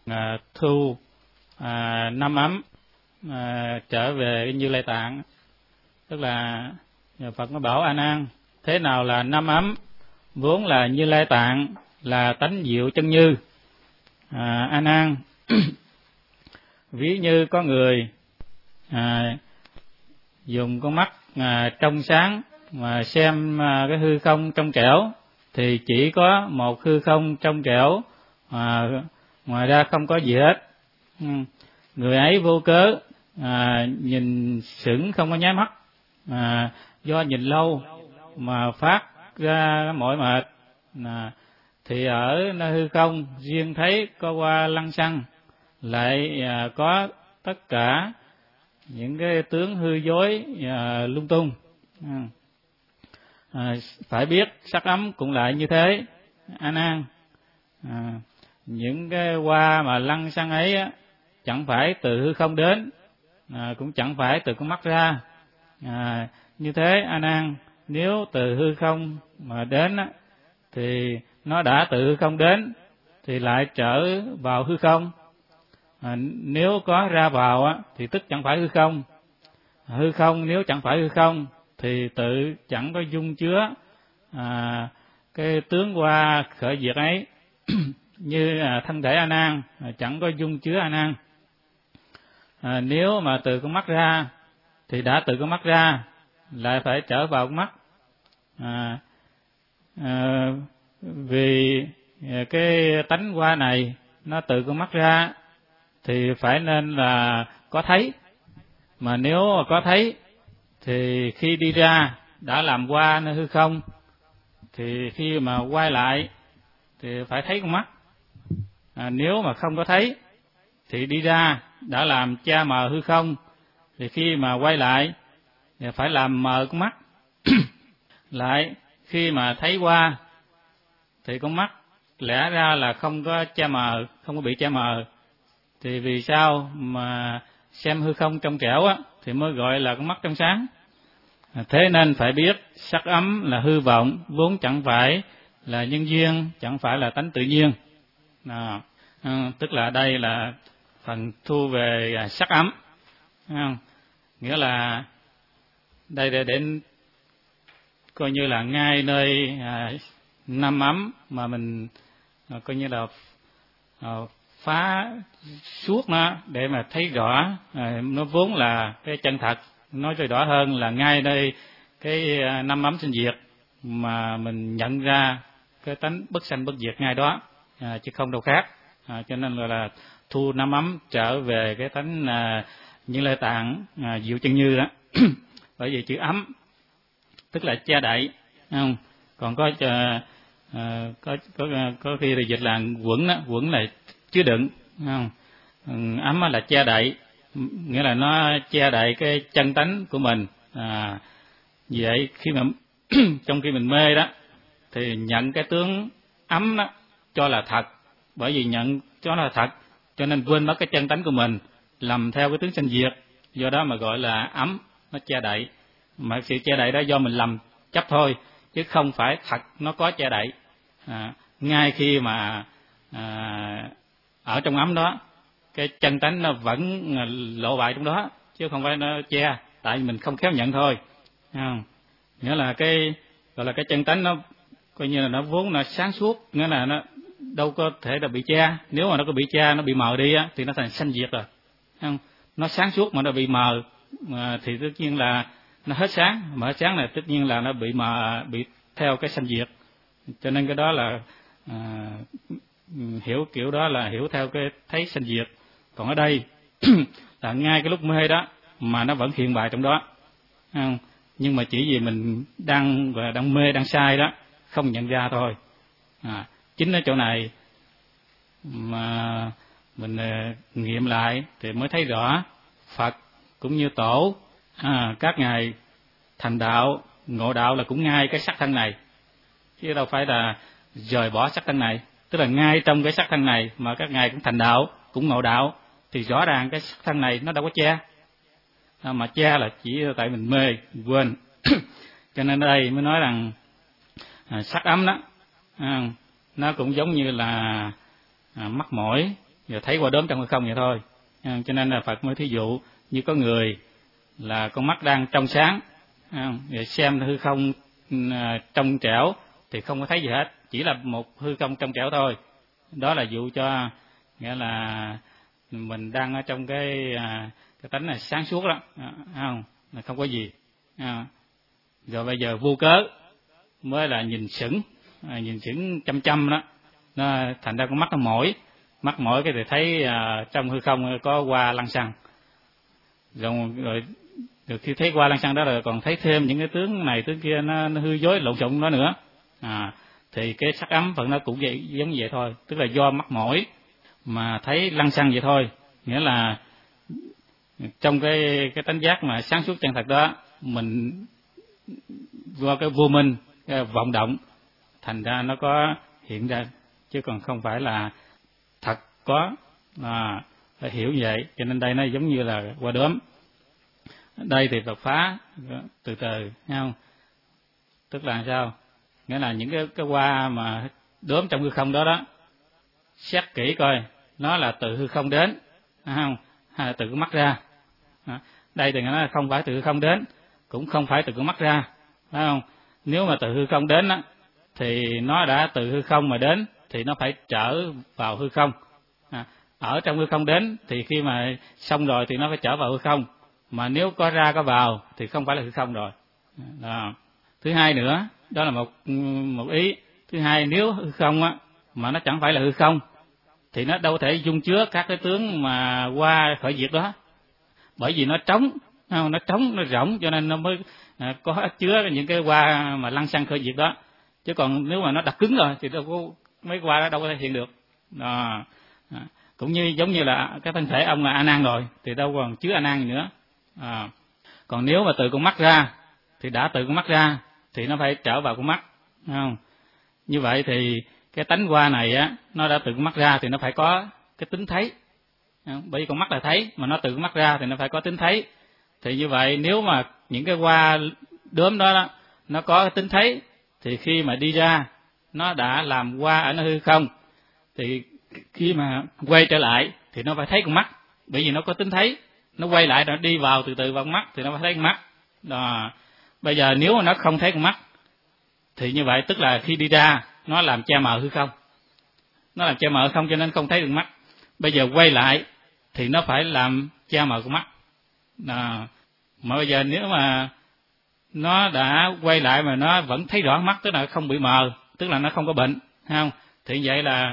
thu năm ấm trở về Như Lai Tạng. Tức là nhà Phật nó bảo A Nan, thế nào là năm ấm? Vốn là Như Lai Tạng, là tánh diệu chân như. A Nan, ví như có người dùng con mắt trong sáng mà xem cái hư không trong trẻo, thì chỉ có một hư không trong trẻo, ngoài ra không có gì hết. Người ấy vô cớ nhìn sững không có nháy mắt, do nhìn lâu mà phát ra mỏi mệt, thì ở nơi hư không riêng thấy có hoa lăng xăng, lại có tất cả những cái tướng hư dối lung tung. Phải biết sắc ấm cũng lại như thế, A Nan. Những cái hoa mà lăng xăng ấy chẳng phải từ hư không đến, cũng chẳng phải từ con mắt ra. Như thế A Nan, nếu từ hư không mà đến thì nó đã từ hư không đến, thì lại trở vào hư không. Nếu có ra vào thì tức chẳng phải hư không. Hư không nếu chẳng phải hư không thì tự chẳng có dung chứa cái tướng hoa khởi diệt ấy. Như thân thể A Nan chẳng có dung chứa A Nan. Nếu mà từ con mắt ra thì đã từ con mắt ra, lại phải trở vào con mắt. Vì cái tánh hoa này nó từ con mắt ra thì phải nên là có thấy. Mà nếu mà có thấy thì khi đi ra đã làm hoa nơi hư không, thì khi mà quay lại thì phải thấy con mắt. Nếu mà không có thấy thì đi ra đã làm che mờ hư không, thì khi mà quay lại thì phải làm mờ con mắt. Lại khi mà thấy hoa thì con mắt lẽ ra là không có che mờ, không có bị che mờ. Thì vì sao mà xem hư không trong trẻo thì mới gọi là con mắt trong sáng. Thế nên phải biết sắc ấm là hư vọng, vốn chẳng phải là nhân duyên, chẳng phải là tánh tự nhiên. Tức là đây là phần thu về sắc ấm. Nghĩa là đây để coi như là ngay nơi năm ấm mà mình coi như là phá suốt nó để mà thấy rõ nó vốn là cái chân thật. Nói cho rõ hơn là ngay đây cái năm ấm sinh diệt mà mình nhận ra cái tánh bất sanh bất diệt ngay đó, chứ không đâu khác. Cho nên là thu năm ấm trở về cái tánh Như Lai Tạng diệu chân như đó. Bởi vì chữ ấm tức là che đậy, không? Còn có khi là dịch là quẩn đó, quẩn là chứa đựng, không? Ấm là che đậy, nghĩa là nó che đậy cái chân tánh của mình. Vậy khi mà trong khi mình mê đó thì nhận cái tướng ấm đó cho là thật, bởi vì nhận cho là thật cho nên quên mất cái chân tánh của mình, lầm theo cái tướng sanh diệt, do đó mà gọi là ấm, nó che đậy. Mà sự che đậy đó do mình lầm chấp thôi, chứ không phải thật nó có che đậy. Ngay khi mà ở trong ấm đó, cái chân tánh nó vẫn lộ bại trong đó, chứ không phải nó che, tại mình không khéo nhận thôi. Nghĩa là cái gọi là cái chân tánh nó coi như là nó vốn là sáng suốt, nghĩa là nó đâu có thể là bị che. Nếu mà nó có bị che, nó bị mờ đi thì nó thành sanh diệt rồi. Nó sáng suốt mà nó bị mờ thì tất nhiên là nó hết sáng, mà hết sáng là tất nhiên là nó bị mờ, bị theo cái sanh diệt. Cho nên cái đó là hiểu kiểu đó là hiểu theo cái thấy sanh diệt. Còn ở đây là ngay cái lúc mê đó mà nó vẫn hiện bại trong đó. Nhưng mà chỉ vì mình đang mê, đang sai đó, không nhận ra thôi. Chính ở chỗ này mà mình nghiệm lại thì mới thấy rõ Phật cũng như Tổ, các ngài thành đạo, ngộ đạo là cũng ngay cái sắc thân này, chứ đâu phải là rời bỏ sắc thân này. Tức là ngay trong cái sắc thân này mà các ngài cũng thành đạo, cũng ngộ đạo, thì rõ ràng cái sắc thân này nó đâu có che. Mà che là chỉ tại mình mê, quên. Cho nên ở đây mới nói rằng sắc ấm đó, nó cũng giống như là mắt mỏi, giờ thấy qua đốm trong hư không vậy thôi. Cho nên là Phật mới thí dụ như có người là con mắt đang trong sáng, rồi xem hư không trong trẻo thì không có thấy gì hết, chỉ là một hư không trong trẻo thôi. Đó là dụ cho nghĩa là mình đang ở trong cái tánh là sáng suốt đó, không là không có gì. Rồi bây giờ vô cớ mới là nhìn sững chăm chăm đó, nó thành ra con mắt nó mỏi cái thì thấy trong hư không có hoa lăng xăng, rồi khi thấy hoa lăng xăng đó rồi còn thấy thêm những cái tướng này tướng kia nó hư dối lộn xộn đó nữa. Thì cái sắc ấm Phật nó cũng vậy, giống vậy thôi, tức là do mắt mỏi mà thấy lăng xăng vậy thôi. Nghĩa là trong cái tánh giác mà sáng suốt chân thật đó, mình do cái vô minh, cái vọng động, thành ra nó có hiện ra, chứ còn không phải là thật có. Phải hiểu như vậy. Cho nên đây nó giống như là qua đốm. Đây thì Phật phá từ từ, thấy không? Tức là sao? Nghĩa là những cái hoa mà đốm trong hư không đó xét kỹ coi nó là từ hư không đến, thấy không? Hay là từ cái mắt ra. Đây thì nó là không phải từ hư không đến, cũng không phải từ cái mắt ra, phải không? Nếu mà từ hư không đến á, thì nó đã từ hư không mà đến thì nó phải trở vào hư không. Ở trong hư không đến thì khi mà xong rồi thì nó phải trở vào hư không, mà nếu có ra có vào thì không phải là hư không rồi. Thứ hai nữa, đó là một ý. Thứ hai, nếu hư không á mà nó chẳng phải là hư không thì nó đâu thể dung chứa các cái tướng mà qua khởi diệt đó, bởi vì nó trống, nó rỗng, cho nên nó mới có chứa những cái hoa mà lăng xăng khởi diệt đó. Chứ còn nếu mà nó đặc cứng rồi thì đâu có, mấy hoa đó đâu có thể hiện được. Cũng như giống như là cái thân thể ông là A Nan rồi thì đâu còn chứa A Nan gì nữa. Còn nếu mà từ con mắt ra thì đã từ con mắt ra thì nó phải trở vào con mắt, không? Như vậy thì cái tánh hoa này á, nó đã từ con mắt ra thì nó phải có cái tính thấy. Bởi vì con mắt là thấy, mà nó từ con mắt ra thì nó phải có tính thấy. Thì như vậy nếu mà những cái hoa đốm đó nó có cái tính thấy thì khi mà đi ra nó đã làm hoa ở nơi hư không, thì khi mà quay trở lại thì nó phải thấy con mắt, bởi vì nó có tính thấy. Nó quay lại rồi đi vào từ từ vào con mắt thì nó phải thấy con mắt. Bây giờ nếu mà nó không thấy con mắt thì như vậy tức là khi đi ra nó làm che mờ hư không, nó làm che mờ hư không cho nên không thấy được mắt. Bây giờ quay lại thì nó phải làm che mờ con mắt. Mà bây giờ nếu mà nó đã quay lại mà nó vẫn thấy rõ mắt, tức là không bị mờ, tức là nó không có bệnh, thấy không? Thì vậy là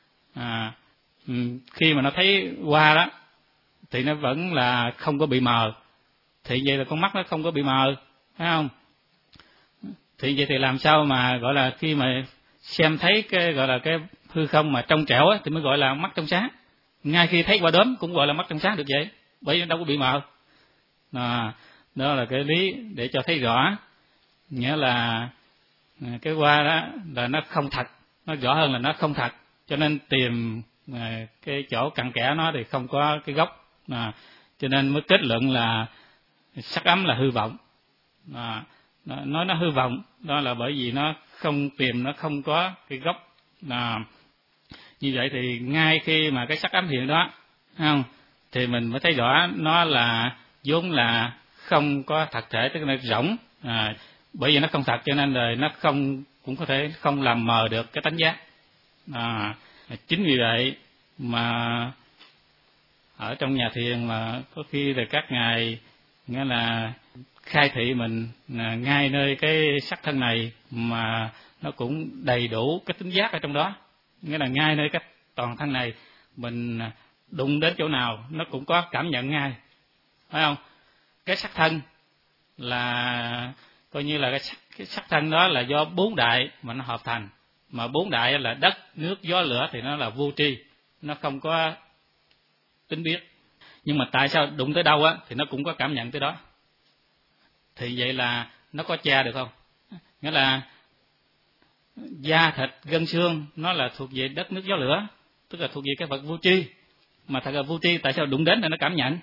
khi mà nó thấy qua đó thì nó vẫn là không có bị mờ, thì vậy là con mắt nó không có bị mờ, phải không? Thì vậy thì làm sao mà gọi là khi mà xem thấy cái gọi là cái hư không mà trong trẻo á, thì mới gọi là mắt trong sáng. Ngay khi thấy quả đốm cũng gọi là mắt trong sáng được vậy, bởi vì đâu có bị mờ. Đó là cái lý để cho thấy rõ, nghĩa là cái hoa đó là nó không thật, nó rõ hơn là nó không thật, cho nên tìm cái chỗ cặn kẽ nó thì không có cái gốc, cho nên mới kết luận là sắc ấm là hư vọng. Nói nó hư vọng đó là bởi vì nó không tìm, nó không có cái gốc. Như vậy thì ngay khi mà cái sắc ấm hiện đó, không, thì mình mới thấy rõ nó là vốn là không có thật thể, tức là rỗng. Bởi vì nó không thật cho nên rồi nó không, cũng có thể không làm mờ được cái tánh giác. Chính vì vậy mà ở trong nhà thiền mà có khi là các ngài nghĩa là khai thị mình ngay nơi cái sắc thân này mà nó cũng đầy đủ cái tính giác ở trong đó, nghĩa là ngay nơi cái toàn thân này mình đụng đến chỗ nào nó cũng có cảm nhận ngay, phải không? Cái sắc thân là coi như là cái sắc thân đó là do bốn đại mà nó hợp thành, mà bốn đại là đất, nước, gió, lửa thì nó là vô tri, nó không có tính biết. Nhưng mà tại sao đụng tới đâu á thì nó cũng có cảm nhận tới đó. Thì vậy là nó có che được không? Nghĩa là da thịt gân xương nó là thuộc về đất, nước, gió, lửa, tức là thuộc về cái vật vô tri. Mà thật là vô tri, tại sao đụng đến thì nó cảm nhận?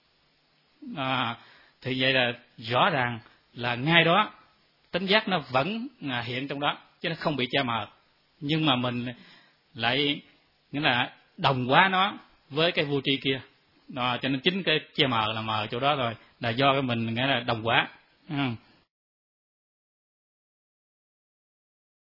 Thì vậy là rõ ràng là ngay đó tính giác nó vẫn hiện trong đó, chứ nó không bị che mờ. Nhưng mà mình lại nghĩa là đồng hóa nó, với cái vô tri kia. Đó, cho nên chính cái che mờ là mờ chỗ đó rồi, là do cái mình nghĩa là đồng quả.